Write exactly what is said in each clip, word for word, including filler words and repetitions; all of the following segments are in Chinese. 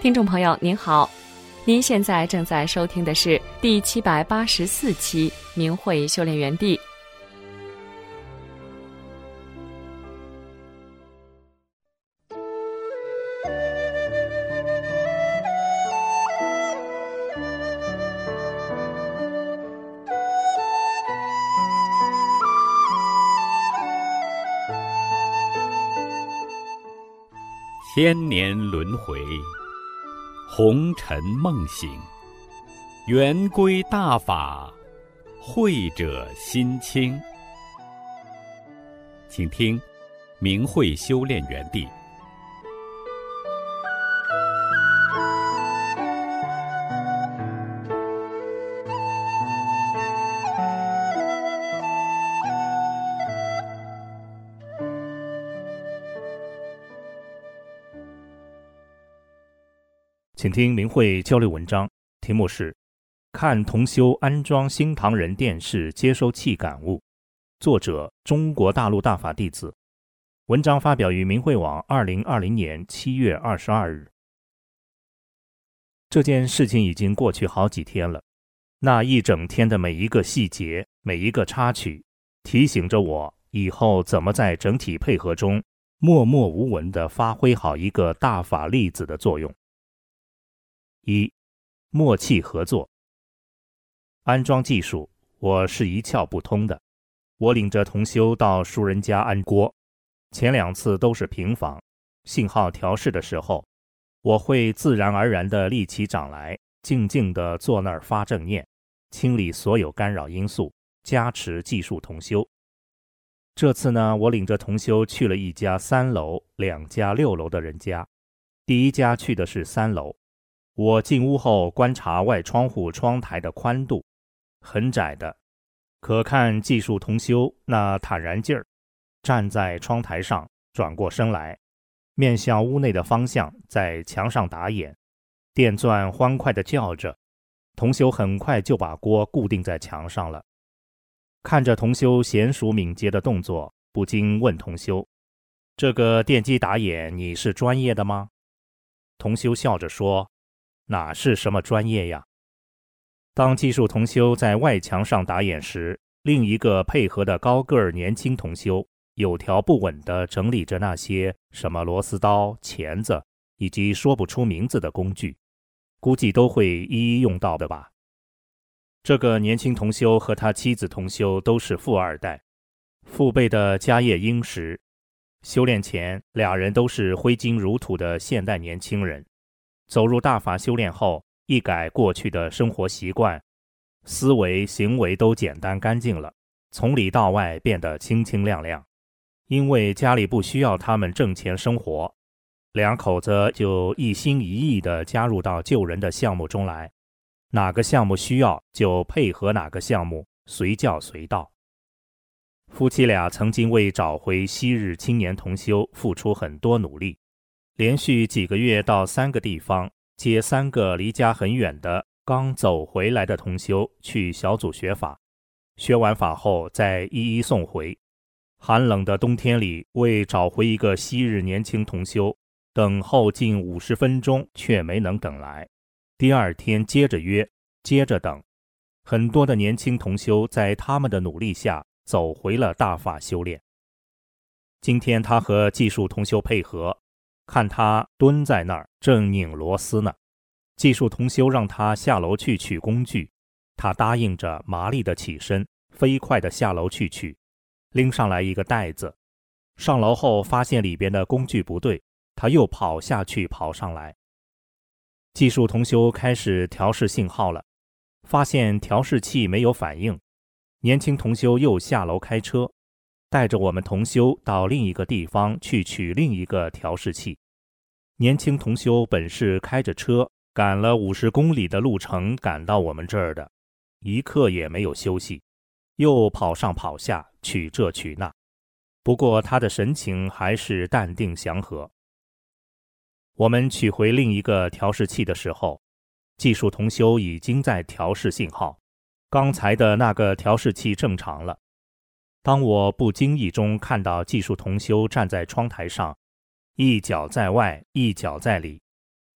听众朋友您好，您现在正在收听的是第七百八十四期明慧修炼园地。 千年轮回，红尘梦醒，圆归大法，慧者心清。请听明慧修炼园地。 请听明慧交流文章，题目是看同修安装新唐人电视接收器感悟，作者中国大陆大法弟子。文章发表于明慧网二零二零年七月二十二日。这件事情已经过去好几天了，那一整天的每一个细节，每一个插曲，提醒着我以后怎么在整体配合中默默无闻地发挥好一个大法粒子的作用。一、默契合作。安装技术我是一窍不通的，我领着同修到熟人家安锅，前两次都是平房，信号调试的时候，我会自然而然地立起掌来，静静地坐那儿发正念，清理所有干扰因素，加持技术同修。这次呢，我领着同修去了一家三楼、两家六楼的人家，第一家去的是三楼。我进屋后观察外窗户窗台的宽度，很窄的，可看技术同修那坦然劲儿，站在窗台上，转过身来，面向屋内的方向，在墙上打眼，电钻欢快地叫着。同修很快就把锅固定在墙上了。看着同修娴熟敏捷的动作，不禁问同修：这个电机打眼你是专业的吗？同修笑着说：哪是什么专业呀？当技术同修在外墙上打眼时，另一个配合的高个儿年轻同修有条不紊地整理着那些什么螺丝刀、钳子以及说不出名字的工具，估计都会一一用到的吧。这个年轻同修和他妻子同修都是富二代，父辈的家业殷实，修炼前俩人都是挥金如土的现代年轻人。走入大法修炼后，一改过去的生活习惯，思维行为都简单干净了，从里到外变得清清亮亮。因为家里不需要他们挣钱生活，两口子就一心一意地加入到救人的项目中来，哪个项目需要就配合哪个项目，随叫随到。夫妻俩曾经为找回昔日青年同修付出很多努力，连续几个月到三个地方接三个离家很远的刚走回来的同修去小组学法，学完法后再一一送回。寒冷的冬天里，为找回一个昔日年轻同修，等候近五十分钟却没能等来。第二天接着约，接着等，很多的年轻同修在他们的努力下走回了大法修炼。今天他和技术同修配合，看他蹲在那儿正拧螺丝呢，技术同修让他下楼去取工具，他答应着，麻利的起身，飞快的下楼去取，拎上来一个袋子。上楼后发现里边的工具不对，他又跑下去跑上来。技术同修开始调试信号了，发现调试器没有反应，年轻同修又下楼开车，带着我们同修到另一个地方去取另一个调试器。年轻同修本是开着车赶了五十公里的路程赶到我们这儿的，一刻也没有休息，又跑上跑下取这取那，不过他的神情还是淡定祥和。我们取回另一个调试器的时候，技术同修已经在调试信号，刚才的那个调试器正常了。当我不经意中看到技术同修站在窗台上，一脚在外，一脚在里，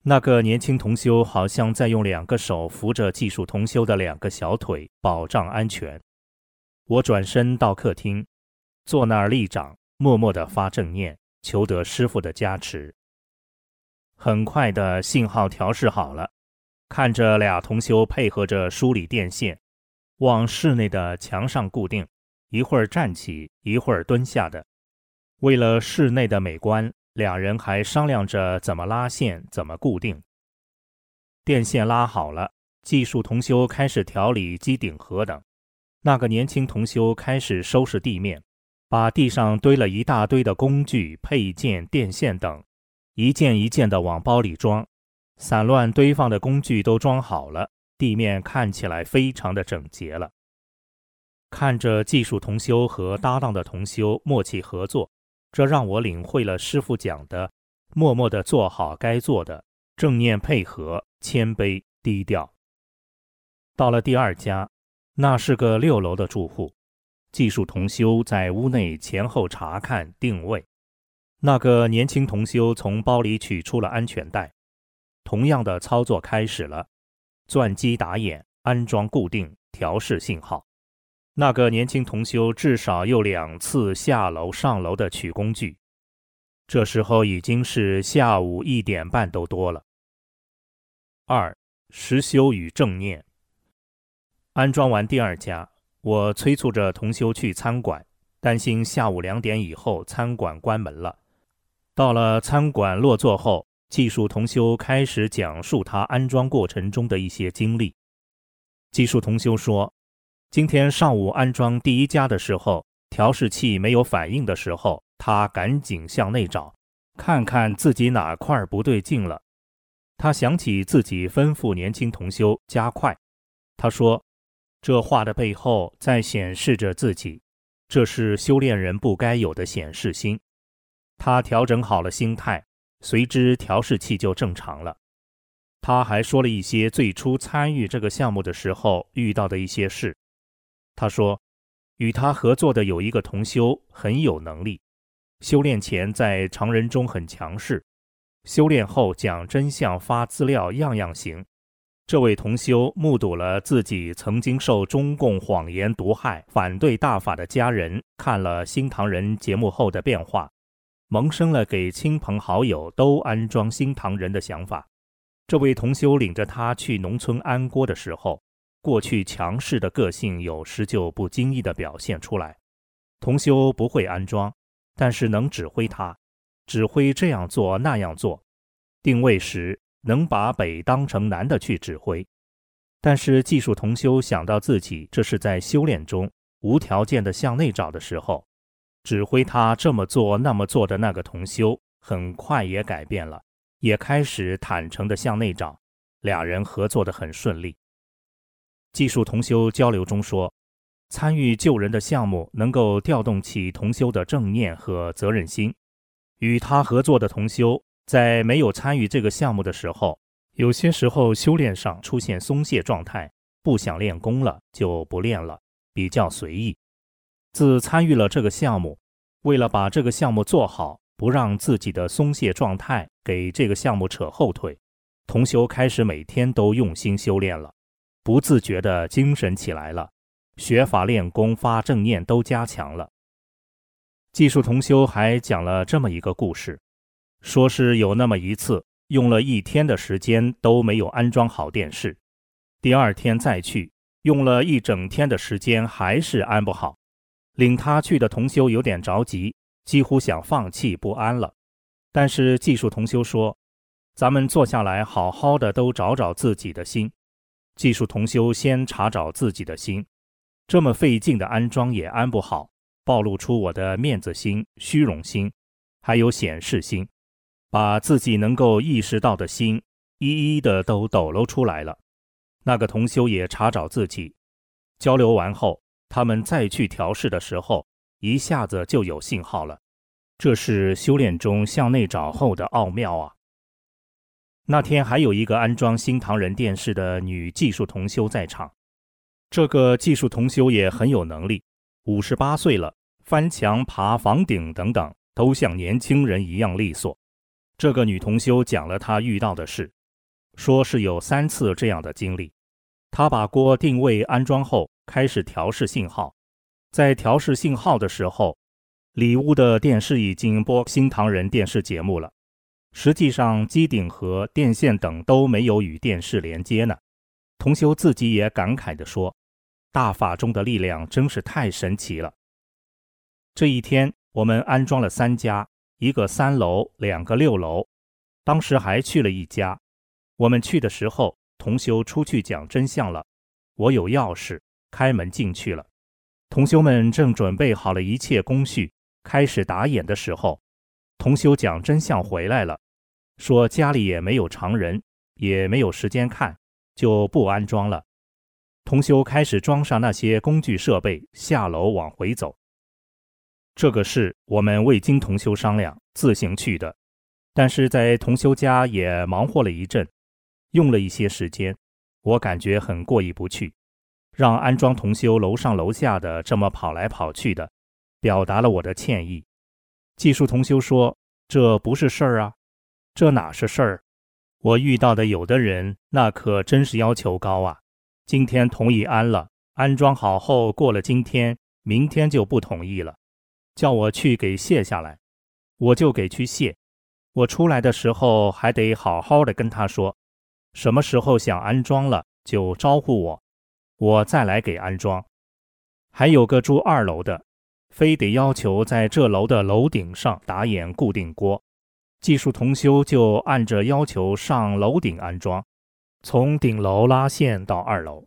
那个年轻同修好像在用两个手扶着技术同修的两个小腿，保障安全。我转身到客厅，坐那儿立掌，默默地发正念，求得师父的加持。很快的信号调试好了，看着俩同修配合着梳理电线，往室内的墙上固定，一会儿站起，一会儿蹲下的。为了室内的美观，两人还商量着怎么拉线，怎么固定。电线拉好了，技术同修开始调理机顶盒等。那个年轻同修开始收拾地面，把地上堆了一大堆的工具、配件、电线等，一件一件的往包里装。散乱堆放的工具都装好了，地面看起来非常的整洁了。看着技术同修和搭档的同修默契合作，这让我领会了师父讲的默默地做好该做的，正念配合，谦卑低调。到了第二家，那是个六楼的住户，技术同修在屋内前后查看定位。那个年轻同修从包里取出了安全带，同样的操作开始了，钻机打眼，安装固定，调试信号。那个年轻同修至少又两次下楼上楼的取工具。这时候已经是下午一点半都多了。二、实修与正念。安装完第二家，我催促着同修去餐馆，担心下午两点以后餐馆关门了。到了餐馆落座后，技术同修开始讲述他安装过程中的一些经历。技术同修说，今天上午安装第一家的时候，调试器没有反应的时候，他赶紧向内找，看看自己哪块不对劲了。他想起自己吩咐年轻同修加快，他说，这话的背后在显示着自己，这是修炼人不该有的显示心。他调整好了心态，随之调试器就正常了。他还说了一些最初参与这个项目的时候遇到的一些事。他说，与他合作的有一个同修很有能力，修炼前在常人中很强势，修炼后讲真相发资料样样行。这位同修目睹了自己曾经受中共谎言毒害、反对大法的家人看了新唐人节目后的变化，萌生了给亲朋好友都安装新唐人的想法。这位同修领着他去农村安锅的时候，过去强势的个性有时就不经意地表现出来。同修不会安装，但是能指挥他，指挥这样做那样做，定位时能把北当成南的去指挥。但是技术同修想到自己这是在修炼中无条件的向内找的时候，指挥他这么做那么做的那个同修很快也改变了，也开始坦诚的向内找，俩人合作得很顺利。技术同修交流中说，参与救人的项目能够调动起同修的正念和责任心。与他合作的同修在没有参与这个项目的时候，有些时候修炼上出现松懈状态，不想练功了就不练了，比较随意。自参与了这个项目，为了把这个项目做好，不让自己的松懈状态给这个项目扯后腿，同修开始每天都用心修炼了，不自觉地精神起来了，学法练功发正念都加强了。技术同修还讲了这么一个故事，说是有那么一次用了一天的时间都没有安装好电视，第二天再去用了一整天的时间还是安不好。领他去的同修有点着急，几乎想放弃不安了。但是技术同修说，咱们坐下来好好的都找找自己的心。技术同修先查找自己的心，这么费劲的安装也安不好，暴露出我的面子心、虚荣心，还有显示心，把自己能够意识到的心一一的都抖露出来了。那个同修也查找自己，交流完后，他们再去调试的时候，一下子就有信号了。这是修炼中向内找后的奥妙啊！那天还有一个安装新唐人电视的女技术同修在场，这个技术同修也很有能力，五十八岁了，翻墙爬房顶等等都像年轻人一样利索。这个女同修讲了她遇到的事， 说是有三次这样的经历。他把锅定位安装后，开始调试信号。在调试信号的时候，里屋的电视已经播新唐人电视节目了。实际上机顶和电线等都没有与电视连接呢。同修自己也感慨地说，大法中的力量真是太神奇了。这一天我们安装了三家，一个三楼，两个六楼，当时还去了一家。我们去的时候，同修出去讲真相了，我有钥匙，开门进去了。同修们正准备好了一切工序，开始打眼的时候，同修讲真相回来了，说家里也没有常人，也没有时间看，就不安装了。同修开始装上那些工具设备，下楼往回走。这个事我们未经同修商量，自行去的，但是在同修家也忙活了一阵，用了一些时间，我感觉很过意不去，让安装同修楼上楼下的这么跑来跑去的，表达了我的歉意。技术同修说，这不是事儿啊，这哪是事儿？我遇到的有的人那可真是要求高啊，今天同意安了，安装好后过了今天，明天就不同意了，叫我去给卸下来，我就给去卸。我出来的时候还得好好的跟他说，什么时候想安装了就招呼我，我再来给安装。还有个住二楼的，非得要求在这楼的楼顶上打眼固定锅，技术同修就按着要求上楼顶安装，从顶楼拉线到二楼。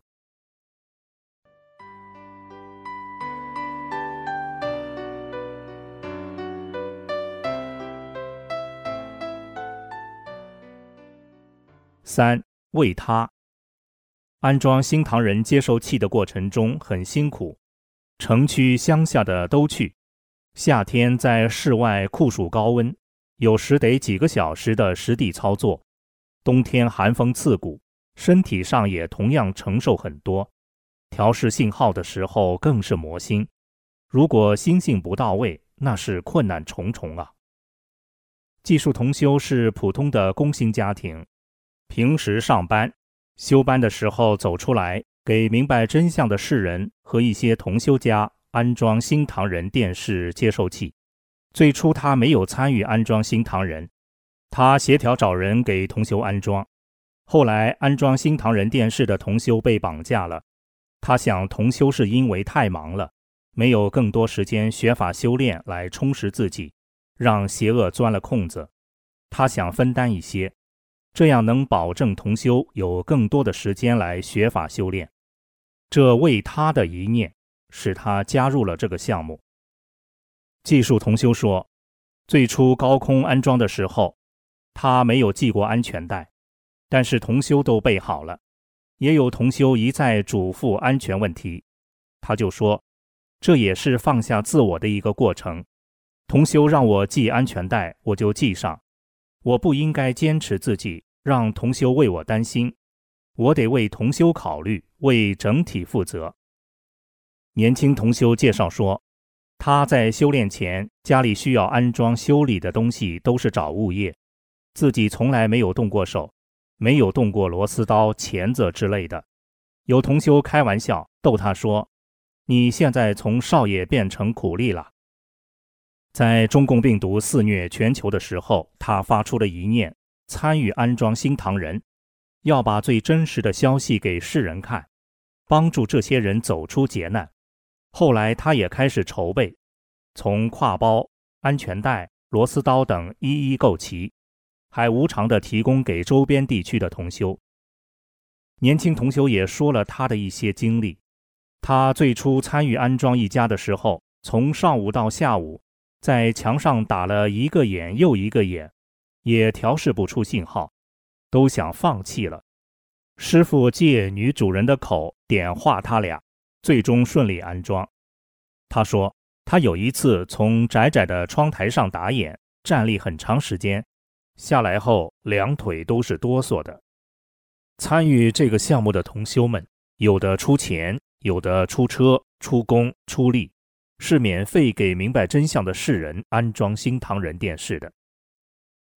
三、为他。安装新唐人接收器的过程中很辛苦，城区乡下的都去，夏天在室外酷暑高温，有时得几个小时的实地操作，冬天寒风刺骨，身体上也同样承受很多。调试信号的时候更是磨心，如果心性不到位，那是困难重重啊。技术同修是普通的工薪家庭，平时上班休班的时候走出来，给明白真相的世人和一些同修家安装新唐人电视接收器。最初他没有参与安装新唐人，他协调找人给同修安装。后来安装新唐人电视的同修被绑架了，他想同修是因为太忙了，没有更多时间学法修炼来充实自己，让邪恶钻了空子。他想分担一些，这样能保证同修有更多的时间来学法修炼。这为他的一念，使他加入了这个项目。技术同修说，最初高空安装的时候，他没有系过安全带，但是同修都备好了，也有同修一再嘱咐安全问题，他就说，这也是放下自我的一个过程。同修让我系安全带，我就系上，我不应该坚持自己，让同修为我担心，我得为同修考虑，为整体负责。年轻同修介绍说，他在修炼前，家里需要安装修理的东西都是找物业，自己从来没有动过手，没有动过螺丝刀、钳子之类的。有同修开玩笑逗他说，你现在从少爷变成苦力了。在中共病毒肆虐全球的时候，他发出了一念，参与安装新唐人，要把最真实的消息给世人看，帮助这些人走出劫难。后来他也开始筹备，从挎包、安全带、螺丝刀等一一购齐，还无偿地提供给周边地区的同修。年轻同修也说了他的一些经历，他最初参与安装一家的时候，从上午到下午，在墙上打了一个眼又一个眼，也调试不出信号，都想放弃了。师傅借女主人的口点化他俩，最终顺利安装。他说，他有一次从窄窄的窗台上打眼，站立很长时间，下来后两腿都是哆嗦的。参与这个项目的同修们，有的出钱，有的出车、出工、出力，是免费给明白真相的世人安装新唐人电视的。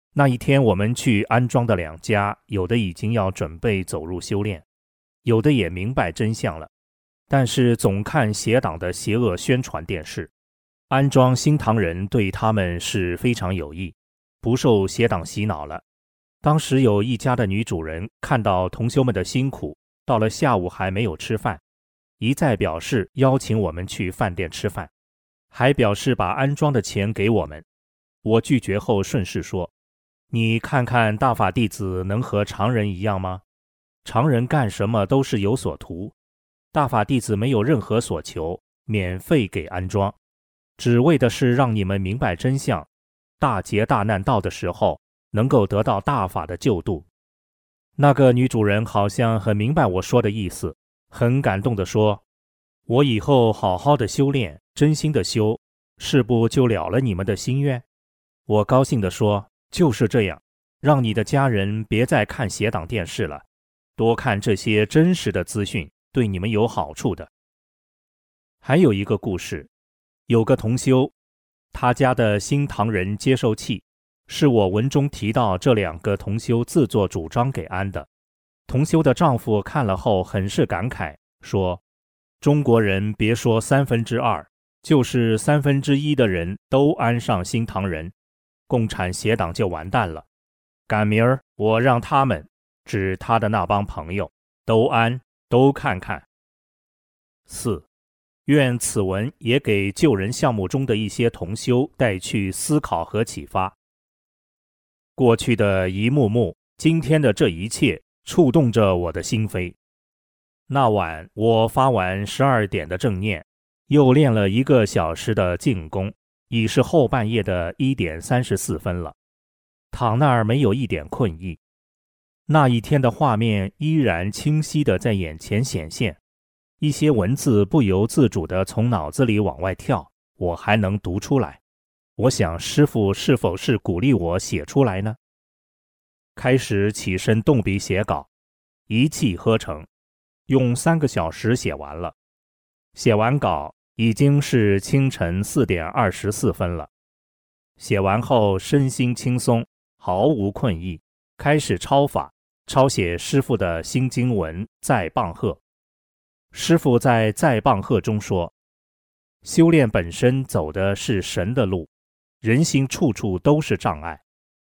那一天我们去安庄的两家，有的已经要准备走入修炼，有的也明白真相了，但是总看邪党的邪恶宣传电视。安庄新唐人对他们是非常有益，不受邪党洗脑了。当时有一家的女主人看到同修们的辛苦，到了下午还没有吃饭，一再表示邀请我们去饭店吃饭，还表示把安庄的钱给我们。我拒绝后顺势说，你看看大法弟子能和常人一样吗？常人干什么都是有所图，大法弟子没有任何所求，免费给安庄，只为的是让你们明白真相，大劫大难到的时候能够得到大法的救度。那个女主人好像很明白我说的意思，很感动地说，我以后好好的修炼，真心的修，是不就了了你们的心愿？我高兴地说，就是这样，让你的家人别再看邪党电视了，多看这些真实的资讯，对你们有好处的。还有一个故事，有个同修，他家的新唐人接受器是我文中提到这两个同修自作主张给安的。同修的丈夫看了后很是感慨，说中国人别说三分之二，就是三分之一的人都安上新唐人，共产邪党就完蛋了。赶明儿我让他们，指他的那帮朋友，都安，都看看。四，愿此文也给救人项目中的一些同修带去思考和启发。过去的一幕幕，今天的这一切，触动着我的心扉。那晚我发完十二点的正念，又练了一个小时的静功，已是后半夜的一点三十四分了，躺那儿没有一点困意。那一天的画面依然清晰地在眼前显现，一些文字不由自主地从脑子里往外跳，我还能读出来。我想师父是否是鼓励我写出来呢？开始起身动笔写稿，一气呵成，用三个小时写完了。写完稿已经是清晨四点二十四分了。写完后身心轻松，毫无困意，开始抄法，抄写师父的新经文在棒喝。师父在在棒喝中说，修炼本身走的是神的路，人心处处都是障碍。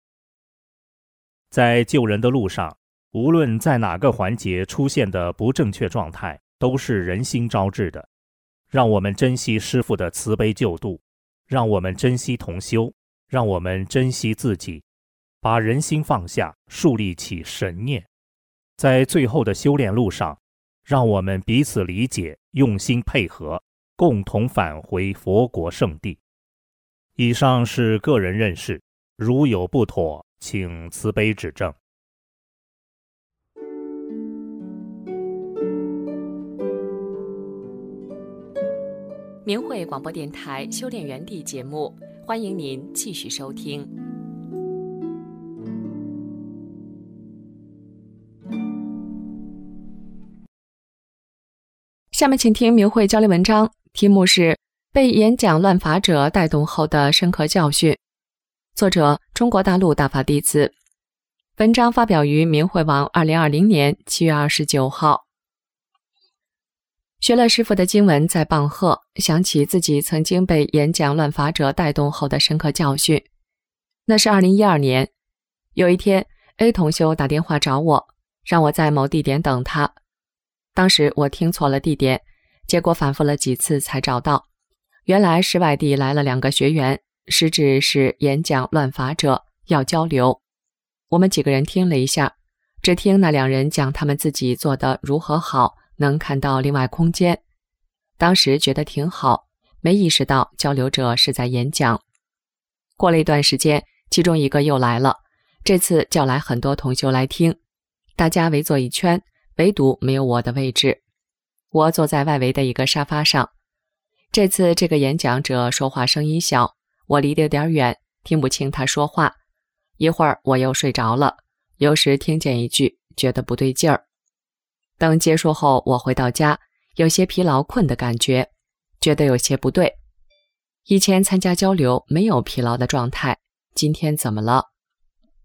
在救人的路上，无论在哪个环节出现的不正确状态，都是人心招致的。让我们珍惜师父的慈悲救度，让我们珍惜同修，让我们珍惜自己，把人心放下，树立起神念。在最后的修炼路上，让我们彼此理解，用心配合，共同返回佛国圣地。以上是个人认识，如有不妥，请慈悲指正。 明慧广播电台修炼园地节目，欢迎您继续收听。下面请听明慧交流文章，题目是被演讲乱法者带动后的深刻教训，作者中国大陆大法弟子。文章发表于明慧网二零二零年七月二十九号。学了师父的经文在棒喝，想起自己曾经被演讲乱法者带动后的深刻教训。那是二零一二年，有一天 A 同修打电话找我，让我在某地点等他。当时我听错了地点，结果反复了几次才找到，原来是外地来了两个学员，实质是演讲乱法者，要交流。我们几个人听了一下，只听那两人讲他们自己做得如何好，能看到另外空间。当时觉得挺好，没意识到交流者是在演讲。过了一段时间，其中一个又来了，这次叫来很多同修来听，大家围坐一圈，唯独没有我的位置。我坐在外围的一个沙发上。这次这个演讲者说话声音小，我离得有点远，听不清他说话。一会儿我又睡着了，有时听见一句，觉得不对劲儿。等结束后，我回到家，有些疲劳困的感觉，觉得有些不对。以前参加交流没有疲劳的状态，今天怎么了？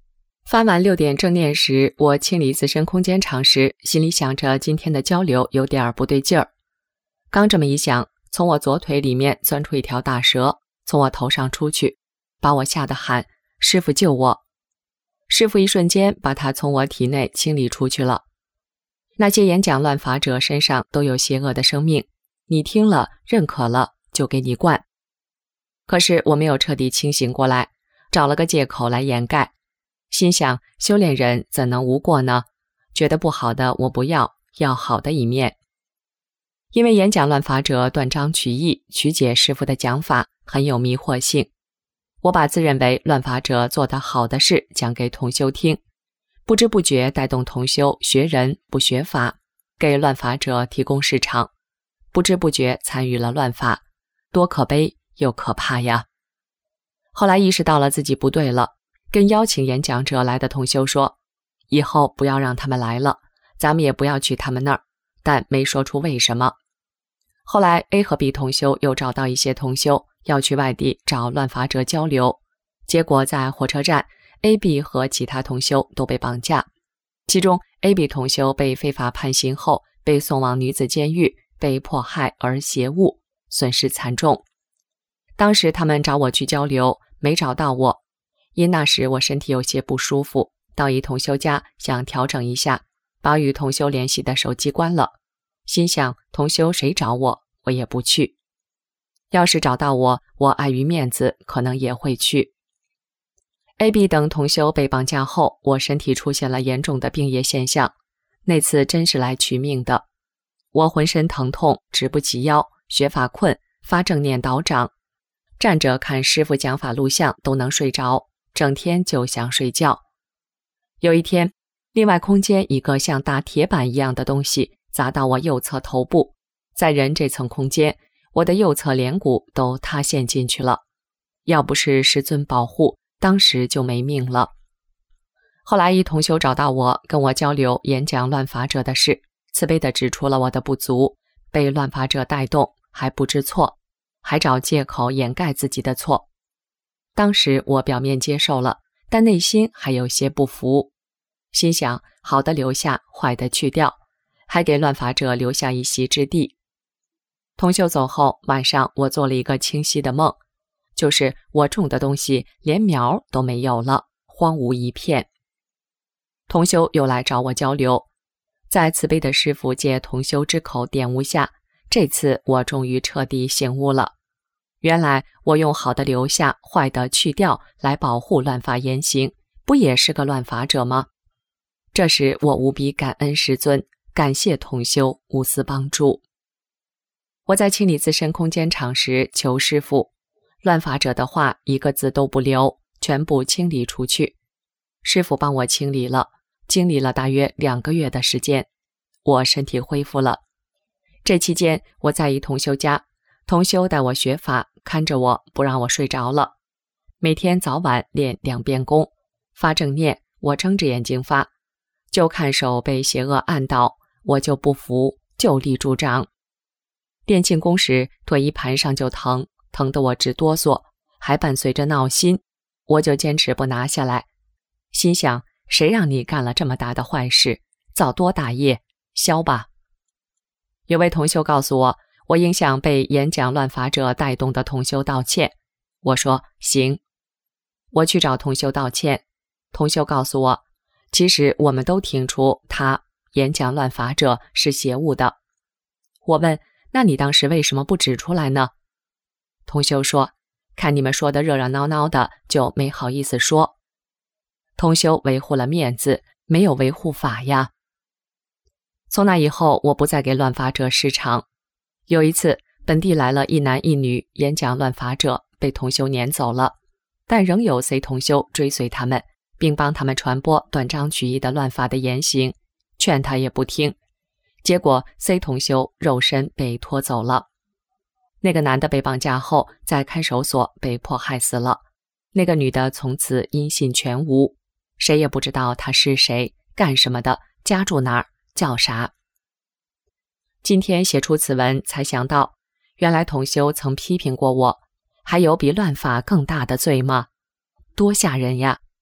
发完六点正念时，我清理自身空间场时，心里想着今天的交流有点不对劲儿。刚这么一想，从我左腿里面钻出一条大蛇，从我头上出去，把我吓得喊：“师父救我！”师父一瞬间把它从我体内清理出去了。那些演讲乱法者身上都有邪恶的生命，你听了认可了就给你灌。可是我没有彻底清醒过来，找了个借口来掩盖，心想修炼人怎能无过呢？觉得不好的我不要，要好的一面。因为演讲乱法者断章取义，曲解师父的讲法，很有迷惑性。我把自认为乱法者做得好的事讲给同修听，不知不觉带动同修学人不学法，给乱法者提供市场，不知不觉参与了乱法，多可悲又可怕呀！后来意识到了自己不对了，跟邀请演讲者来的同修说，以后不要让他们来了，咱们也不要去他们那儿，但没说出为什么。后来 A 和 B 同修又找到一些同修要去外地找乱法者交流，结果在火车站 A、B 和其他同修都被绑架，其中 A、B 同修被非法判刑后被送往女子监狱，被迫害而挟误，损失惨重。当时他们找我去交流，没找到我，因那时我身体有些不舒服，到一同修家想调整一下，把与同修联系的手机关了，心想同修谁找我，我也不去。要是找到我，我碍于面子，可能也会去。A、B 等同修被绑架后，我身体出现了严重的病液现象，那次真是来取命的。我浑身疼痛，直不起腰，学法困，发正念倒掌，站着看师父讲法录像都能睡着，整天就想睡觉。有一天，另外空间一个像大铁板一样的东西砸到我右侧头部，在人这层空间，我的右侧脸骨都塌陷进去了，要不是师尊保护，当时就没命了。后来一同修找到我，跟我交流演讲乱法者的事，慈悲地指出了我的不足，被乱法者带动，还不知错，还找借口掩盖自己的错。当时我表面接受了，但内心还有些不服，心想好的留下，坏的去掉，还给乱法者留下一席之地。同修走后，晚上我做了一个清晰的梦，就是我种的东西连苗都没有了，荒芜一片。同修又来找我交流，在慈悲的师父借同修之口点悟下，这次我终于彻底醒悟了。原来我用好的留下，坏的去掉来保护乱法言行，不也是个乱法者吗？这时我无比感恩师尊，感谢同修无私帮助。我在清理自身空间场时求师父，乱法者的话一个字都不留，全部清理出去。师父帮我清理了，经历了大约两个月的时间，我身体恢复了。这期间我在一同修家，同修带我学法，看着我不让我睡着了，每天早晚练两遍功，发正念，我睁着眼睛发，就看手被邪恶按倒，我就不服，就立住掌。练静功时腿一盘上就疼，疼得我直哆嗦，还伴随着闹心，我就坚持不拿下来，心想谁让你干了这么大的坏事，造多大业，消吧。有位同修告诉我，我应向被演讲乱法者带动的同修道歉。我说行。我去找同修道歉，同修告诉我，其实我们都听出他演讲乱法者是邪物的。我问，那你当时为什么不指出来呢？同修说，看你们说的热热闹闹的，就没好意思说。同修维护了面子，没有维护法呀。从那以后，我不再给乱法者市场。有一次，本地来了一男一女演讲乱法者，被同修撵走了，但仍有 C 同修追随他们，并帮他们传播断章取义的乱法的言行，劝他也不听。结果 C 同修肉身被拖走了。那个男的被绑架后，在看守所被迫害死了。那个女的从此音信全无，谁也不知道她是谁，干什么的，家住哪儿，叫啥。今天写出此文才想到，原来同修曾批评过我，还有比乱法更大的罪吗？多吓人呀！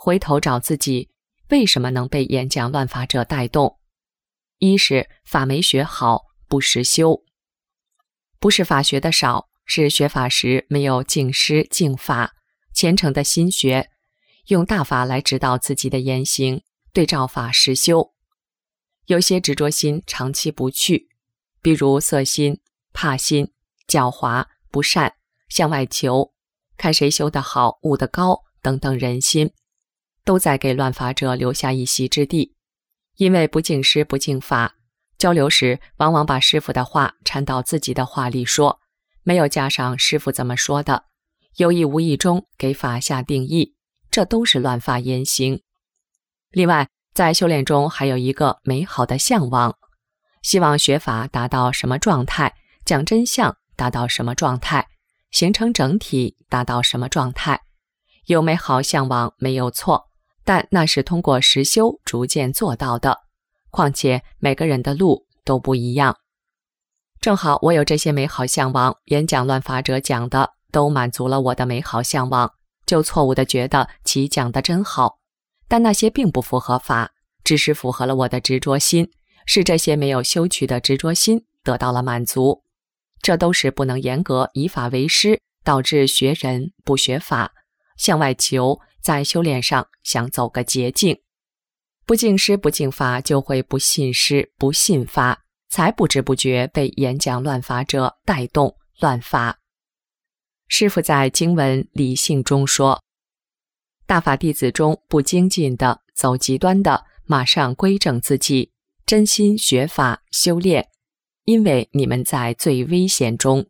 回头找自己为什么能被演讲乱法者带动。一是法没学好，不实修。不是法学的少，是学法时没有敬师敬法，虔诚的心学，用大法来指导自己的言行，对照法实修。有些执着心长期不去，比如色心、怕心、狡猾、不善、向外求、看谁修得好、悟得高等等人心，都在给乱法者留下一席之地。因为不敬师不敬法，交流时往往把师父的话掺到自己的话里说，没有加上师父怎么说的，有意无意中给法下定义，这都是乱法言行。另外，在修炼中还有一个美好的向往，希望学法达到什么状态，讲真相达到什么状态，形成整体达到什么状态。有美好向往没有错，但那是通过实修逐渐做到的，况且每个人的路都不一样。正好我有这些美好向往，演讲乱法者讲的都满足了我的美好向往，就错误地觉得其讲的真好，但那些并不符合法，只是符合了我的执着心，是这些没有修取的执着心得到了满足。这都是不能严格以法为师，导致学人不学法，向外求，在修炼上想走个捷径。不敬师不敬法，就会不信师不信法，才不知不觉被演讲乱法者带动乱法。师父在经文理性中说，大法弟子中不精进的，走极端的，马上归正自己，真心学法修炼，因为你们在最危险中。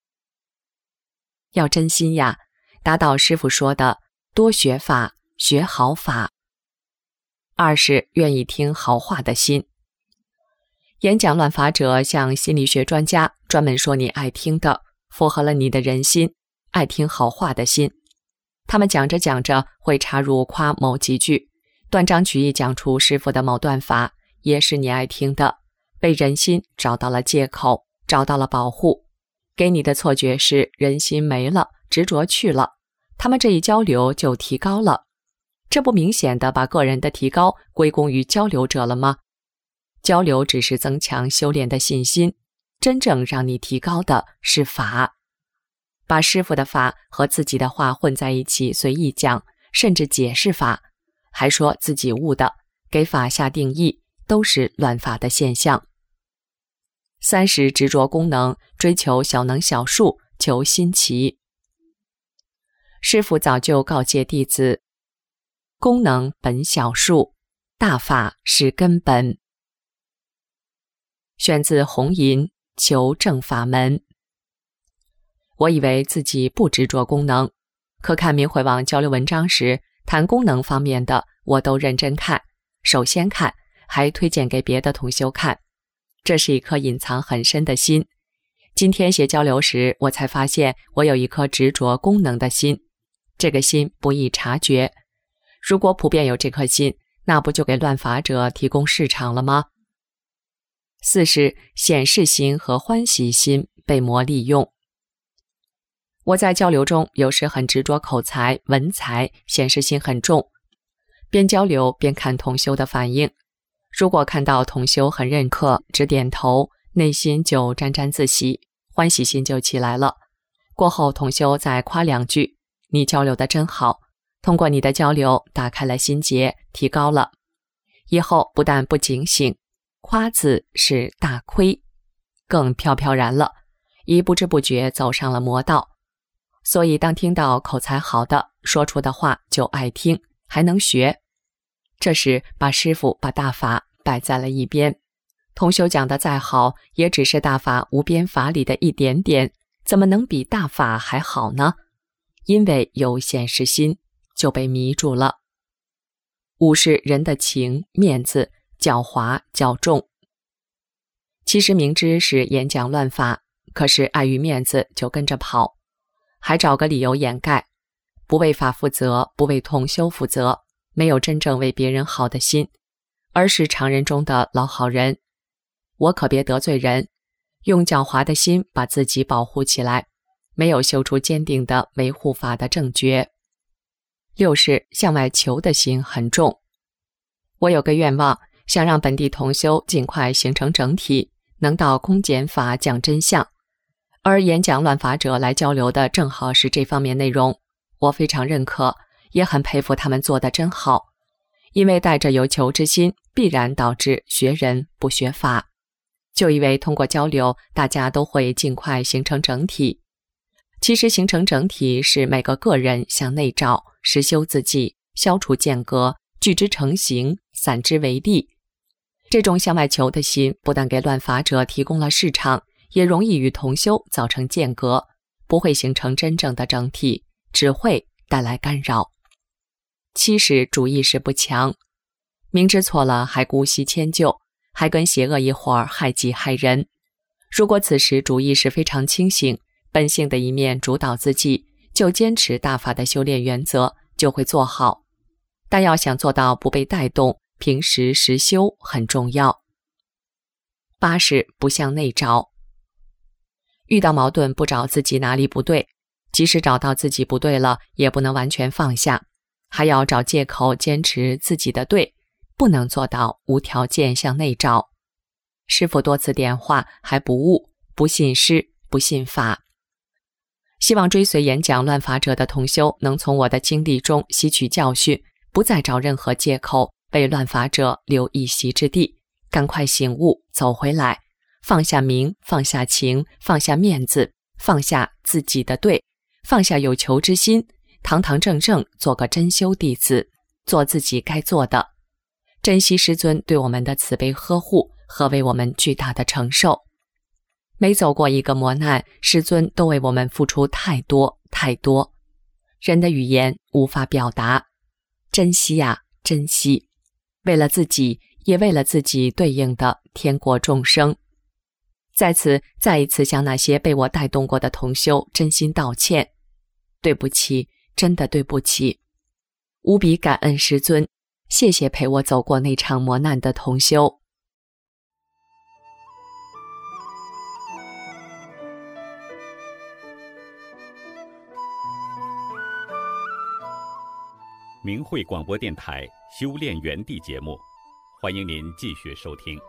要真心呀，达到师父说的多学法，学好法。二是愿意听好话的心。演讲乱法者像心理学专家，专门说你爱听的，符合了你的人心，爱听好话的心。他们讲着讲着会插入夸某几句，断章取义讲出师父的某段法，也是你爱听的，为人心找到了借口，找到了保护。给你的错觉是人心没了，执着去了，他们这一交流就提高了。这不明显的把个人的提高归功于交流者了吗？交流只是增强修炼的信心，真正让你提高的是法。把师父的法和自己的话混在一起随意讲，甚至解释法，还说自己悟的，给法下定义，都是乱法的现象。三是执着功能，追求小能小术，求新奇。师父早就告诫弟子，功能本小术，大法是根本。选自红银求正法门。我以为自己不执着功能，可看明慧网交流文章时，谈功能方面的我都认真看，首先看，还推荐给别的同修看。这是一颗隐藏很深的心。今天写交流时，我才发现我有一颗执着功能的心，这个心不易察觉。如果普遍有这颗心，那不就给乱法者提供市场了吗？四是显示心和欢喜心被魔利用。我在交流中有时很执着口才、文采，显示心很重，边交流边看同修的反应。如果看到同修很认可，只点头，内心就沾沾自喜，欢喜心就起来了。过后同修再夸两句，你交流的真好，通过你的交流打开了心结，提高了。以后不但不警醒，夸字是大亏，更飘飘然了，一不知不觉走上了魔道。所以当听到口才好的说出的话就爱听，还能学，这时把师父把大法摆在了一边。同修讲的再好，也只是大法无边法里的一点点，怎么能比大法还好呢？因为有显示心，就被迷住了。五是人的情、面子、狡猾、较重。其实明知是演讲乱法，可是碍于面子就跟着跑，还找个理由掩盖，不为法负责，不为同修负责，没有真正为别人好的心，而是常人中的老好人。我可别得罪人，用狡猾的心把自己保护起来，没有修出坚定的维护法的正觉。 六是向外求的心很重。我有个愿望，想让本地同修尽快形成整体，能到空减法讲真相，而演讲乱法者来交流的正好是这方面内容，我非常认可，也很佩服他们做得真好，因为带着有求之心，必然导致学人不学法，就以为通过交流，大家都会尽快形成整体。其实形成整体是每个个人向内照，实修自己，消除间隔，聚之成形，散之为力。这种向外求的心，不但给乱法者提供了市场，也容易与同修造成间隔，不会形成真正的整体，只会带来干扰。七是主意识不强，明知错了还姑息迁就，还跟邪恶一伙儿害己害人。如果此时主意识非常清醒，本性的一面主导自己，就坚持大法的修炼原则，就会做好。但要想做到不被带动，平时实修很重要。八是不向内找，遇到矛盾不找自己哪里不对，即使找到自己不对了，也不能完全放下，还要找借口坚持自己的对，不能做到无条件向内找。师父多次点化，还不悟，不信师，不信法。希望追随演讲乱法者的同修能从我的经历中吸取教训，不再找任何借口为乱法者留一席之地，赶快醒悟，走回来，放下名，放下情，放下面子，放下自己的对，放下有求之心，堂堂正正做个真修弟子，做自己该做的，珍惜师尊对我们的慈悲呵护和为我们巨大的承受。每走过一个磨难，师尊都为我们付出太多太多，人的语言无法表达，珍惜呀，珍惜，为了自己，也为了自己对应的天国众生。在此再一次向那些被我带动过的同修真心道歉，对不起，真的对不起，无比感恩师尊，谢谢陪我走过那场磨难的同修。 明慧广播电台修炼园地节目，欢迎您继续收听。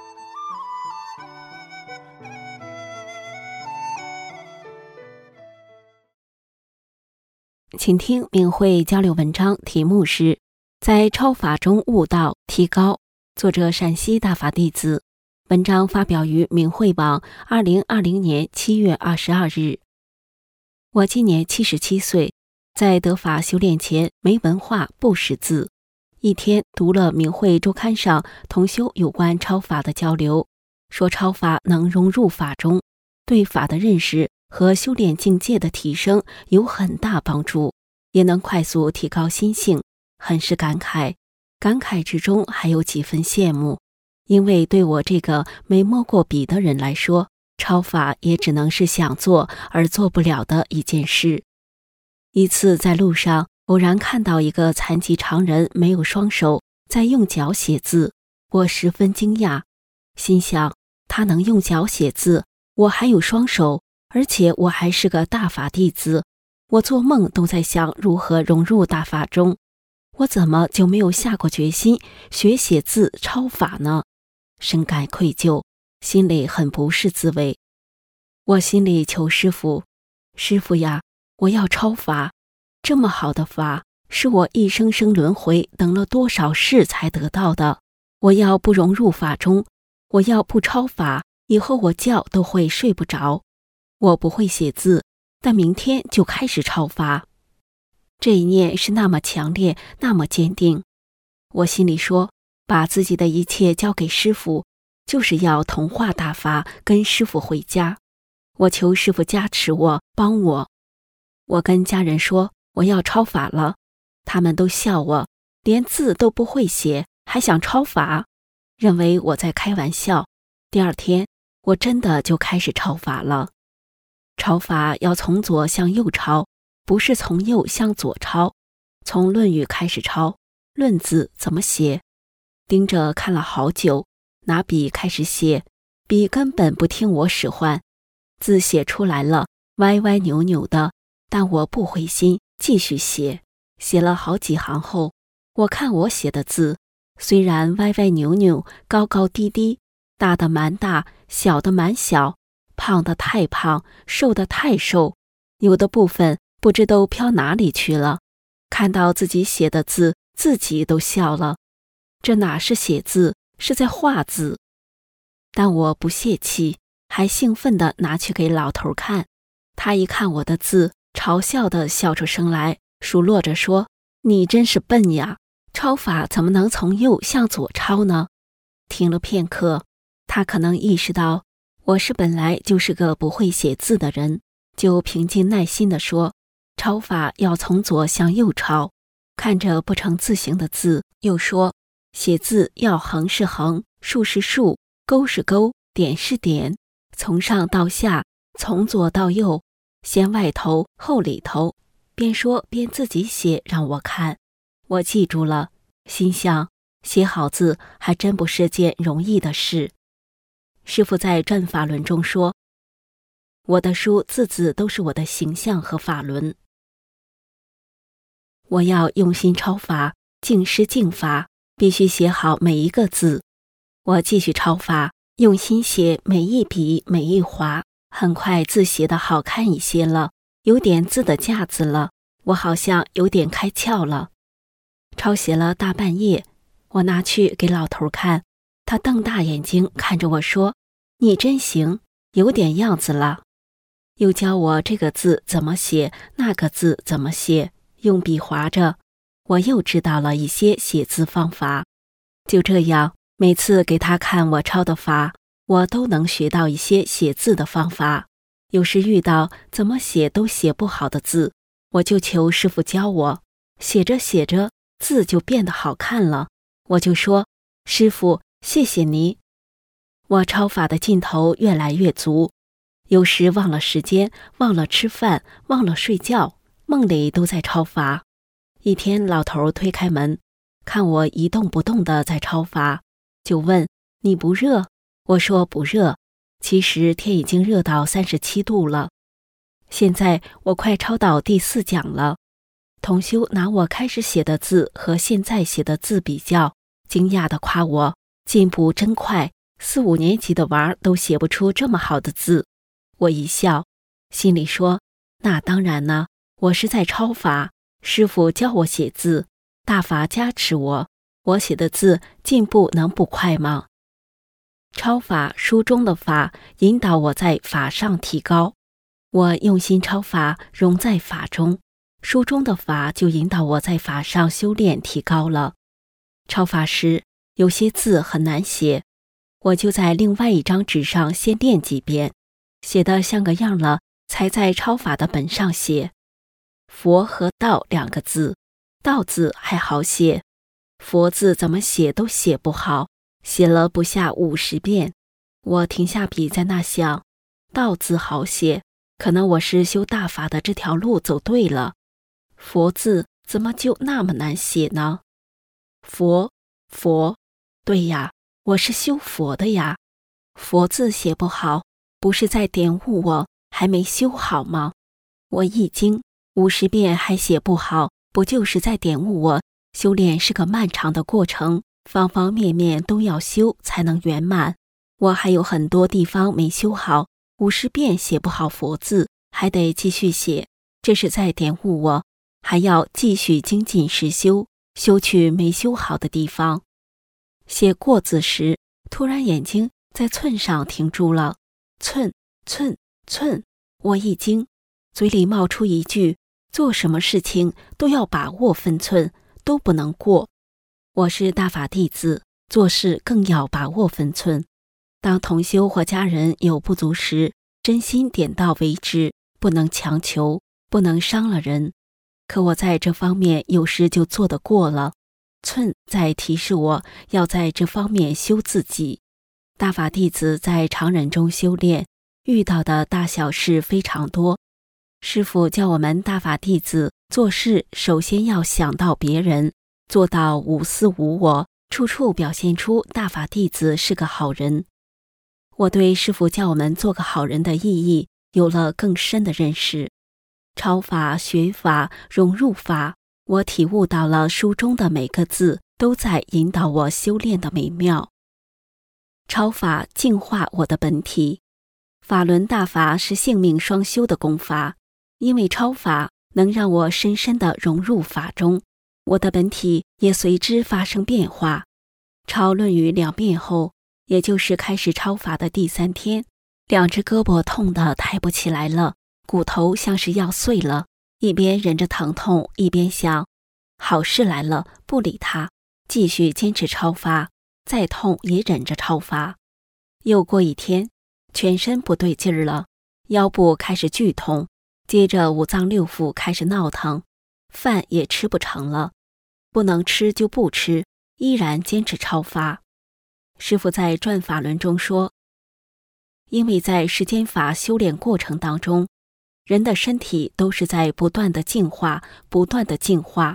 请听明慧交流文章，题目是在超法中悟道提高，作者陕西大法弟子，文章发表于明慧网二零二零年七月二十二日。我今年七十七岁，在得法修炼前没文化，不识字。一天读了明慧周刊上同修有关超法的交流，说超法能融入法中，对法的认识和修炼境界的提升有很大帮助，也能快速提高心性，很是感慨。感慨之中还有几分羡慕，因为对我这个没摸过笔的人来说，超法也只能是想做而做不了的一件事。一次在路上偶然看到一个残疾常人没有双手，在用脚写字，我十分惊讶，心想他能用脚写字，我还有双手，而且我还是个大法弟子，我做梦都在想如何融入大法中，我怎么就没有下过决心学写字超法呢？深感愧疚，心里很不是滋味。我心里求师父，师父呀，我要超法，这么好的法，是我一生生轮回等了多少世才得到的，我要不融入法中，我要不超法，以后我觉都会睡不着。我不会写字，但明天就开始超法。这一念是那么强烈，那么坚定。我心里说，把自己的一切交给师父，就是要同化大法，跟师父回家。我求师父加持我，帮我。我跟家人说我要超法了，他们都笑我，连字都不会写，还想超法，认为我在开玩笑。第二天，我真的就开始超法了。超法要从左向右抄，不是从右向左抄，从《论语》开始抄，论字怎么写？盯着看了好久，拿笔开始写，笔根本不听我使唤，字写出来了，歪歪扭扭的，但我不灰心，继续写， 写了好几行后，我看我写的字，虽然歪歪扭扭、高高低低，大的蛮大，小的蛮小，胖的太胖，瘦的太瘦，有的部分不知都飘哪里去了。看到自己写的字，自己都笑了。这哪是写字，是在画字。但我不泄气，还兴奋地拿去给老头看。他一看我的字，嘲笑地笑出声来，数落着说：“你真是笨呀，抄法怎么能从右向左抄呢？”停了片刻，他可能意识到我是本来就是个不会写字的人，就平静耐心地说：“抄法要从左向右抄。”看着不成字形的字，又说：“写字要横是横，竖是竖，勾是勾，点是点，从上到下，从左到右，先外头后里头。”边说边自己写让我看。我记住了，心想写好字还真不是件容易的事。师父在转法轮中说，我的书字字都是我的形象和法轮。我要用心抄法，静思静法，必须写好每一个字。我继续抄法，用心写每一笔每一划，很快字写得好看一些了，有点字的架子了，我好像有点开窍了。抄写了大半夜，我拿去给老头看，他瞪大眼睛看着我说：“你真行，有点样子了。”又教我这个字怎么写，那个字怎么写，用笔划着，我又知道了一些写字方法。就这样，每次给他看我抄的法，我都能学到一些写字的方法。有时遇到怎么写都写不好的字，我就求师父教我，写着写着字就变得好看了，我就说：“师父，谢谢你。”我抄法的劲头越来越足，有时忘了时间，忘了吃饭，忘了睡觉，梦里都在抄法。一天，老头推开门，看我一动不动地在抄法，就问：“你不热？”我说：“不热。”其实天已经热到三十七度了。现在我快抄到第四讲了。同修拿我开始写的字和现在写的字比较，惊讶地夸我进步真快，四五年级的娃儿都写不出这么好的字。我一笑，心里说：“那当然呢，我是在抄法，师父教我写字，大法加持我，我写的字进步能不快吗？”抄法，书中的法引导我在法上提高，我用心抄法，融在法中，书中的法就引导我在法上修炼提高了。抄法时有些字很难写，我就在另外一张纸上先练几遍，写得像个样了，才在抄法的本上写。佛和道两个字，道字还好写，佛字怎么写都写不好，写了不下五十遍。我停下笔在那想，道字好写，可能我是修大法的这条路走对了。佛字怎么就那么难写呢？佛，佛，对呀，我是修佛的呀。佛字写不好，不是在点悟我还没修好吗？我一惊，五十遍还写不好，不就是在点悟我修炼是个漫长的过程，方方面面都要修才能圆满。我还有很多地方没修好，五十遍写不好佛字，还得继续写，这是在点悟我还要继续精进实修，修去没修好的地方。写过字时，突然眼睛在寸上停住了，寸寸寸，我一惊，嘴里冒出一句：做什么事情都要把握分寸，都不能过。我是大法弟子，做事更要把握分寸。当同修或家人有不足时，真心点到为止，不能强求，不能伤了人。可我在这方面有时就做得过了，寸在提示我要在这方面修自己。大法弟子在常人中修炼，遇到的大小事非常多。师父教我们大法弟子做事首先要想到别人，做到无私无我，处处表现出大法弟子是个好人。我对师父教我们做个好人的意义有了更深的认识。抄法、学法、融入法， 我体悟到了书中的每个字都在引导我修炼的美妙。超法净化我的本体。法轮大法是性命双修的功法，因为超法能让我深深地融入法中，我的本体也随之发生变化。抄论语两遍后，也就是开始超法的第三天，两只胳膊痛得抬不起来了，骨头像是要碎了，一边忍着疼痛，一边想，好事来了，不理它，继续坚持超发，再痛也忍着超发。又过一天，全身不对劲儿了，腰部开始剧痛，接着五脏六腑开始闹腾，饭也吃不成了，不能吃就不吃，依然坚持超发。师父在转法轮中说，因为在时间法修炼过程当中，人的身体都是在不断的进化，不断的进化。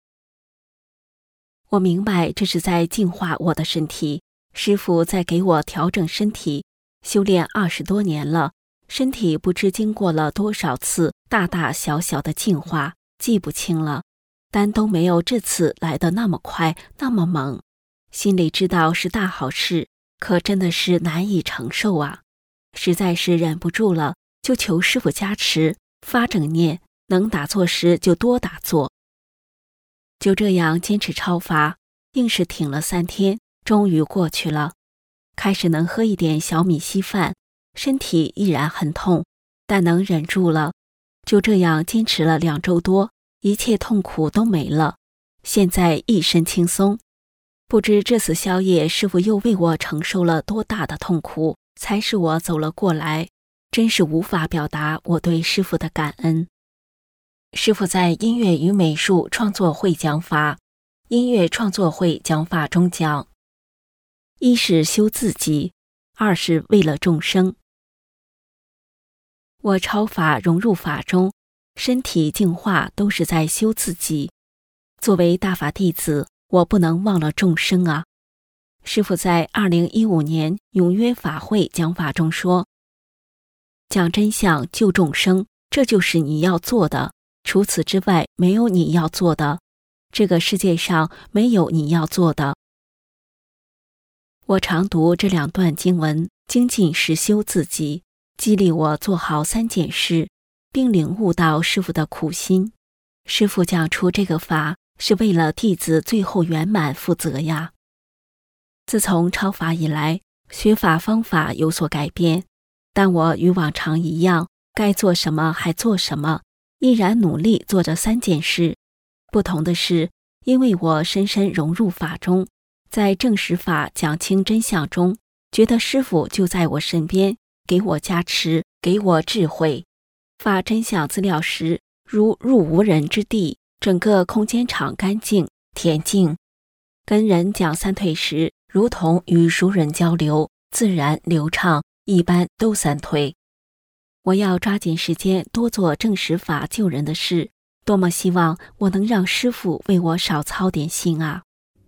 我明白这是在净化我的身体，师父在给我调整身体，修炼二十多年了，身体不知经过了多少次大大小小的进化，记不清了，但都没有这次来得那么快，那么猛。心里知道是大好事，可真的是难以承受啊！实在是忍不住了，就求师父加持，发正念，能打坐时就多打坐。就这样坚持超发，硬是挺了三天，终于过去了。开始能喝一点小米稀饭，身体依然很痛，但能忍住了。就这样坚持了两周多，一切痛苦都没了，现在一身轻松。不知这次宵夜师父又为我承受了多大的痛苦，才使我走了过来，真是无法表达我对师父的感恩。师父在音乐与美术创作会讲法，音乐创作会讲法中讲，一是修自己，二是为了众生。我超法融入法中，身体净化都是在修自己。作为大法弟子，我不能忘了众生啊！师父在二零一五年永约法会讲法中说，讲真相救众生，这就是你要做的，除此之外没有你要做的，这个世界上没有你要做的。我常读这两段经文，精进实修自己，激励我做好三件事，并领悟到师父的苦心。师父讲出这个法，是为了弟子最后圆满负责呀。自从超法以来，学法方法有所改变，但我与往常一样，该做什么还做什么，依然努力做着三件事。不同的是，因为我深深融入法中，在正实法讲清真相中，觉得师父就在我身边，给我加持，给我智慧。发真相资料时，如入无人之地，整个空间场干净恬静。跟人讲三退时，如同与熟人交流，自然流畅，一般都三退。我要抓紧时间多做正实法救人的事，多么希望我能让师父为我少操点心啊！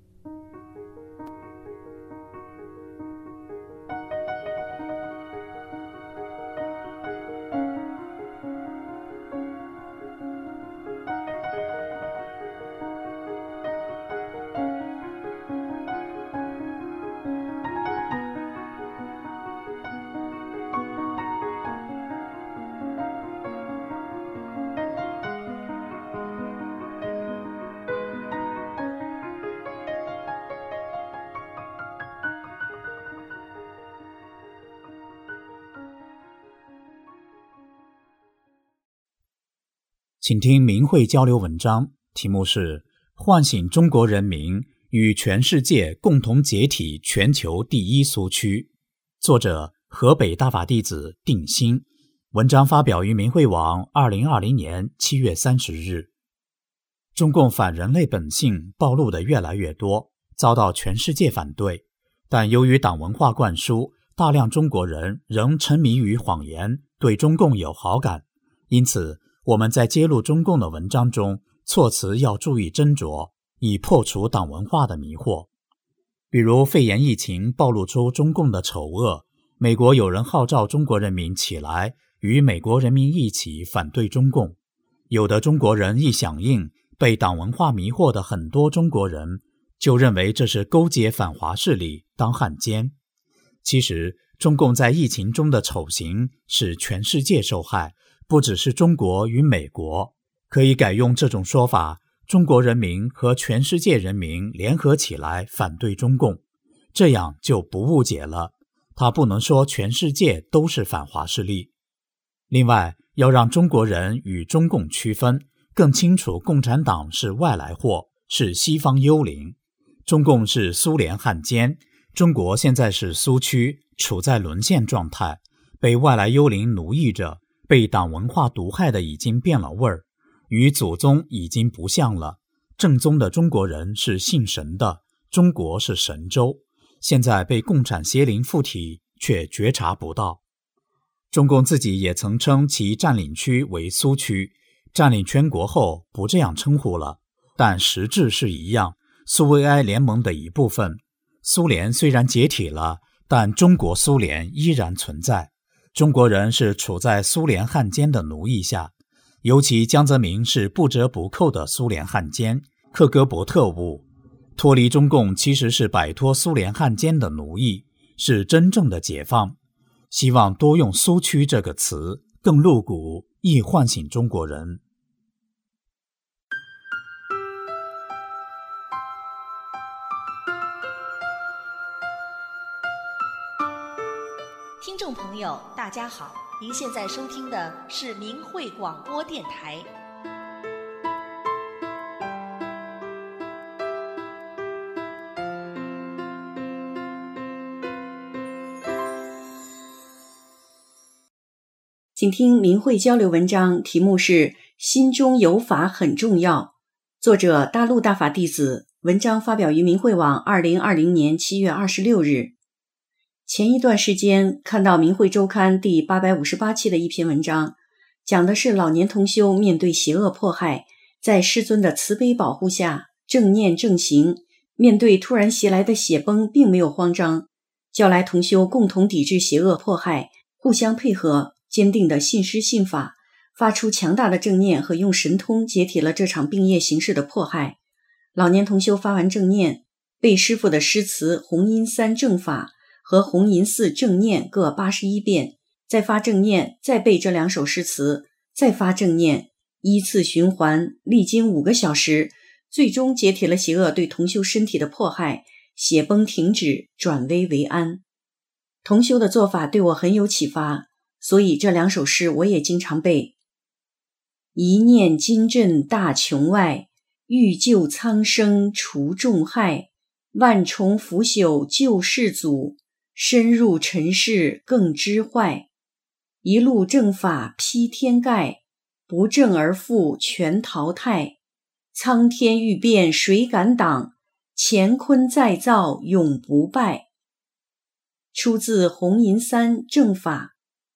请听明慧交流文章，题目是唤醒中国人民与全世界共同解体全球第一苏区，作者河北大法弟子定心，文章发表于明慧网二零二零年七月三十日。中共反人类本性暴露得越来越多，遭到全世界反对，但由于党文化灌输，大量中国人仍沉迷于谎言，对中共有好感，因此我们在揭露中共的文章中，措辞要注意斟酌，以破除党文化的迷惑。比如肺炎疫情暴露出中共的丑恶，美国有人号召中国人民起来，与美国人民一起反对中共。有的中国人一响应， 被党文化迷惑的很多中国人就认为这是勾结反华势力当汉奸。其实中共在疫情中的丑行使全世界受害，不只是中国与美国。可以改用这种说法，中国人民和全世界人民联合起来反对中共，这样就不误解了。他不能说全世界都是反华势力。另外，要让中国人与中共区分，更清楚共产党是外来货，是西方幽灵，中共是苏联汉奸，中国现在是苏区，处在沦陷状态，被外来幽灵奴役着，被党文化毒害的已经变了味儿，与祖宗已经不像了。正宗的中国人是信神的，中国是神州，现在被共产邪灵附体，却觉察不到。中共自己也曾称其占领区为苏区，占领全国后不这样称呼了，但实质是一样，苏维埃联盟的一部分。苏联虽然解体了，但中国苏联依然存在，中国人是处在苏联汉奸的奴役下，尤其江泽民是不折不扣的苏联汉奸，克格勃特务。脱离中共其实是摆脱苏联汉奸的奴役，是真正的解放。希望多用苏区这个词，更露骨，易唤醒中国人。 听众朋友大家好，您现在收听的是明慧广播电台。 请听明慧交流文章，题目是心中有法很重要，作者大陆大法弟子，文章发表于明慧网二零二零年七月二十六日。前一段时间看到明慧周刊第八百五十八期的一篇文章，讲的是老年同修面对邪恶迫害，在师尊的慈悲保护下正念正行，面对突然袭来的血崩并没有慌张，叫来同修共同抵制邪恶迫害，互相配合，坚定的信师信法，发出强大的正念和用神通解体了这场病业形式的迫害。老年同修发完正念，背师父的诗词红阴三正法和红银寺正念各八十一遍，再发正念，再背这两首诗词，再发正念，依次循环，历经五个小时，最终解体了邪恶对同修身体的迫害，血崩停止，转危为安。同修的做法对我很有启发，所以这两首诗我也经常背。一念金阵大穹外，欲救苍生除众害，万重腐朽救世祖，深入尘世更知坏。一路正法披天盖，不正而复全淘汰。苍天欲变谁敢挡，乾坤再造永不败。出自红银三正法。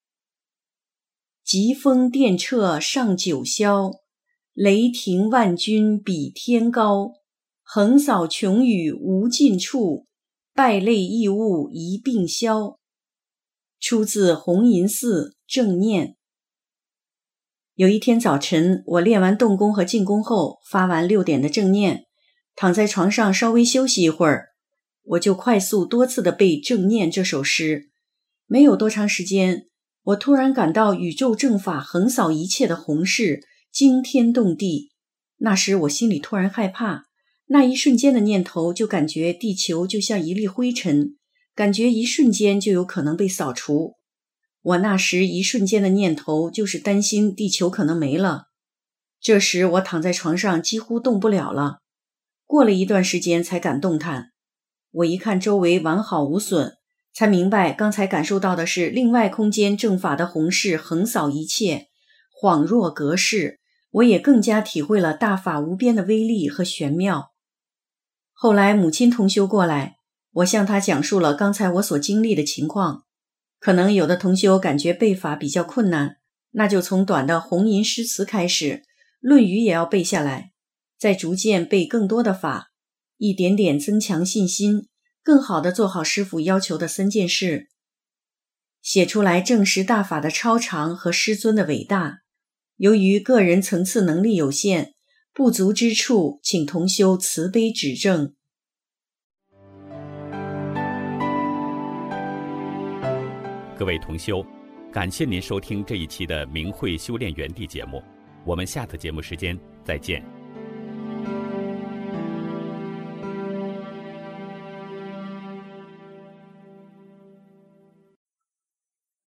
疾风电掣上九霄，雷霆万钧比天高。横扫穷宇无尽处，败类异物一并消。出自红银寺正念。有一天早晨，我练完动功和静功后，发完六点的正念，躺在床上稍微休息一会儿，我就快速多次的背正念这首诗。没有多长时间，我突然感到宇宙正法横扫一切的宏势，惊天动地。那时我心里突然害怕，那一瞬间的念头就感觉地球就像一粒灰尘，感觉一瞬间就有可能被扫除。我那时一瞬间的念头就是担心地球可能没了。这时我躺在床上几乎动不了了，过了一段时间才敢动弹。我一看周围完好无损，才明白刚才感受到的是另外空间正法的宏势横扫一切，恍若隔世。我也更加体会了大法无边的威力和玄妙。后来母亲同修过来，我向她讲述了刚才我所经历的情况。可能有的同修感觉背法比较困难，那就从短的红银诗词开始，论语也要背下来，再逐渐背更多的法，一点点增强信心，更好地做好师父要求的三件事，写出来证实大法的超常和师尊的伟大。由于个人层次能力有限， 不足之处，请同修慈悲指正。 各位同修，感谢您收听这一期的明慧修炼园地节目，我们下次节目时间再见。